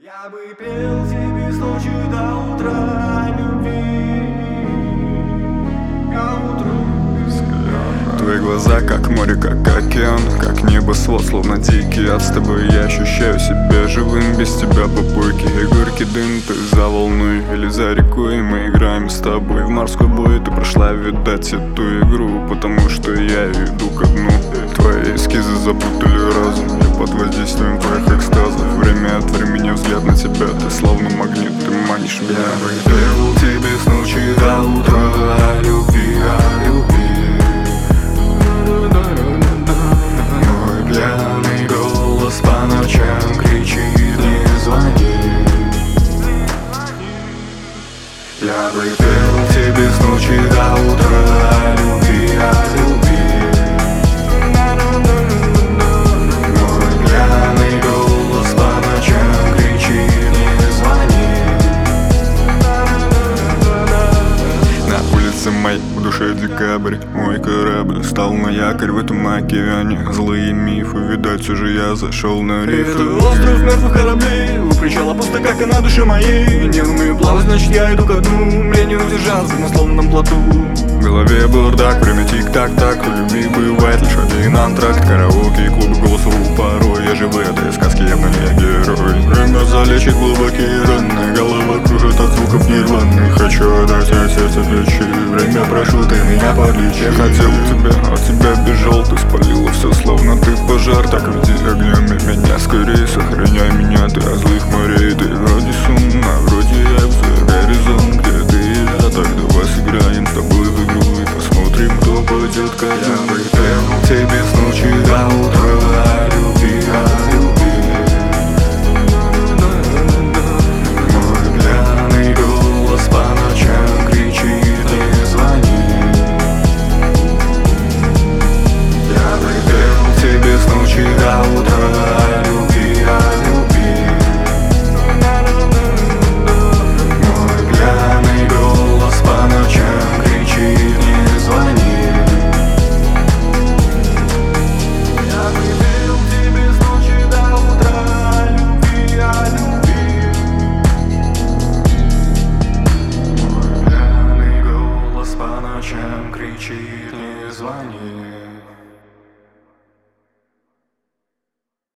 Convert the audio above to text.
Я бы пел тебе с ночи до утра любви, к утру. Твои глаза как море, как океан, как небосвод, словно дикий ад. С тобой я ощущаю себя живым, без тебя попойки и горький дым. Ты за волной или за рекой, мы играем с тобой в морской бой. Ты прошла, видать, эту игру, потому что я иду ко дну. Твои эскизы запутали разум, я под воздействием твоих экстазов. Время от времени взгляд на тебя, ты словно магнит, ты манишь меня. Я бы пел тебе с ночи до утра о любви, о любви. Мой пьяный голос по ночам кричит: не звони. Я бы пел тебе с ночи до утра о любви, о любви. Мой пьяный голос по ночам кричит: не звони. На улице май, в душе декабрь. Мой корабль стал на якорь в этом океане. Злые мифы, видать, уже я зашел на риф. Это остров мертвых кораблей, у причала пусто, как и на душе моей. Не умею плавать, значит я иду ко дну. Мне не удержаться на сломанном плоту. В голове бардак, время тик-так-так. У любви бывает лишь один антракт. Караоке и клубы голосу порой. Я же в этой сказке явно не герой. Время залечит глубокие раны, голова кружит от звуков нирваны. Хочу отдать от сердца ключи, время прошу, ты меня подлечи. Я хотел тебя, от тебя бежал, ты спалила все, словно ты пожар. Так веди огнем и меня скорее, сохраняй меня, ты